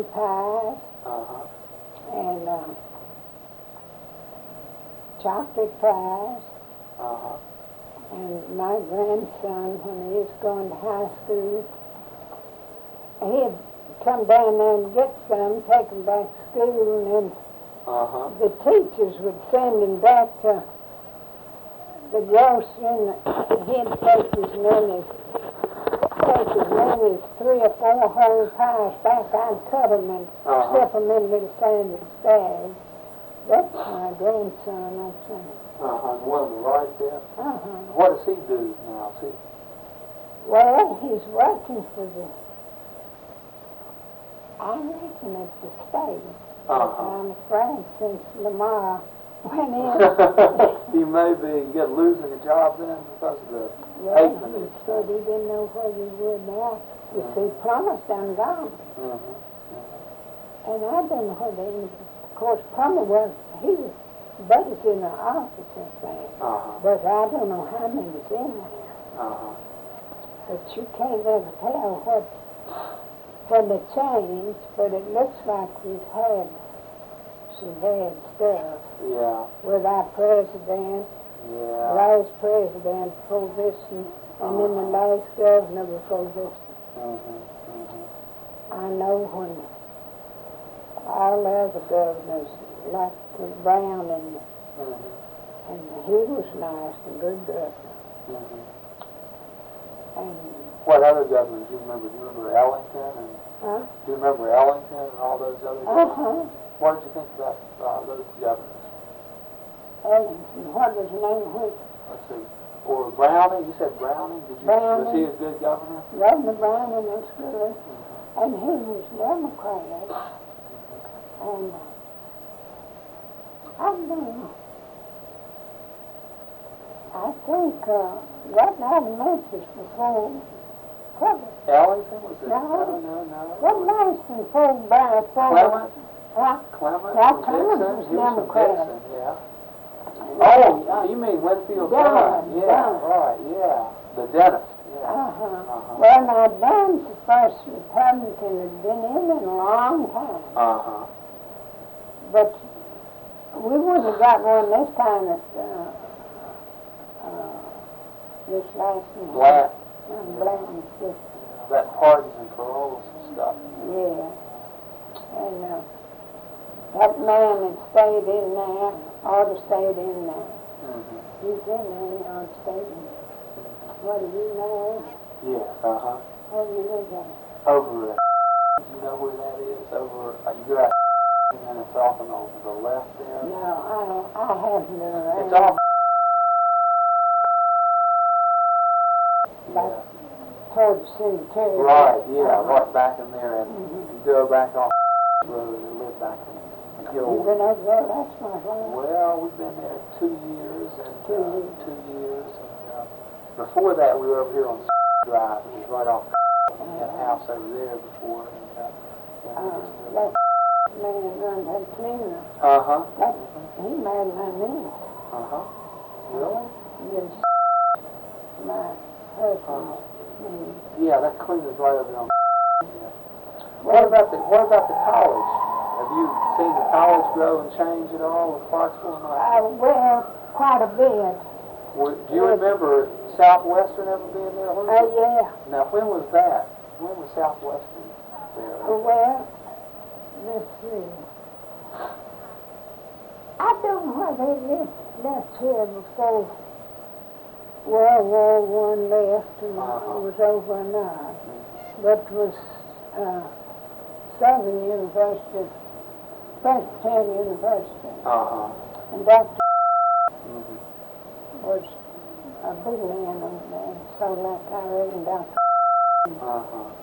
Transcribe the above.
pies and chocolate pies. And my grandson, when he was going to high school, he'd come down there and get some, take them back to school, and then the teachers would send him back to the grocery, and he'd take as many as 3 or 4 whole pies back. I'd cut them and slip them in little sandwich bags. That's my grandson, I'm saying. The one on the right there? What does he do now? Well, he's working for I reckon it's the state. I'm afraid since Lamar went in. He may be losing a job then because of the he said he didn't know where he would now. You see, Plummer's done gone. And I don't know where they ended. Of course, Plummer was, buddy's in the office up there. But I don't know how many's in there. But you can't ever tell when they changed, but it looks like we've had some bad stuff. Yeah. With our president, last president before this one, and then the last governor before this one. I know when all the other governors, like Brown, and he was nice and good governor. And what other governors do you remember? Do you remember Ellington? Do you remember Ellington and all those other governors? What did you think about those governors? Ellington, what was his name? Let's see. Or Browning? You said Browning? Was he a good governor? Governor Browning was good. And he was Democrat. And I don't know. I think right now the Memphis before Ellington was it? No. What Madison before Clement? Clement was Democrat. Oh, you mean Winfield Dunn? Right, the dentist. Well, now Dunn's the first Republican had been in a long time. But we wouldn't have got one this time if this last one. Black. Black. That pardons and paroles and stuff. Yeah. And that man that stayed in there ought to stayed in there. He's in there and he ought to stay in there. What do you know? Yeah, Where do you live at? Over at do you know where that is? Over, you go out and then it's off and over the left there? No, I haven't been. It's off. Toward the cemetery. Right, right back in there, and you go back off the road and live back in Gilroy. You've been over there last night, right? Well, we've been there 2 years, and 2 years, and before that we were over here on Drive. It was right off that house over there before, and that man runs that cleaner. He married my niece. Really? Yes. My husband. Yeah, that cleaner's right over there on. What about the college? Have you seen the college grow and change at all with Clarksville? Well, quite a bit. Do you remember Southwestern ever being there? Yeah. Now, when was that? When was Southwestern there? Well, let's see. I don't know where they left here before World War I left and was over and out. But it was Southern University, Presbyterian University. And Dr. was a big man over there, so like I reckon Dr.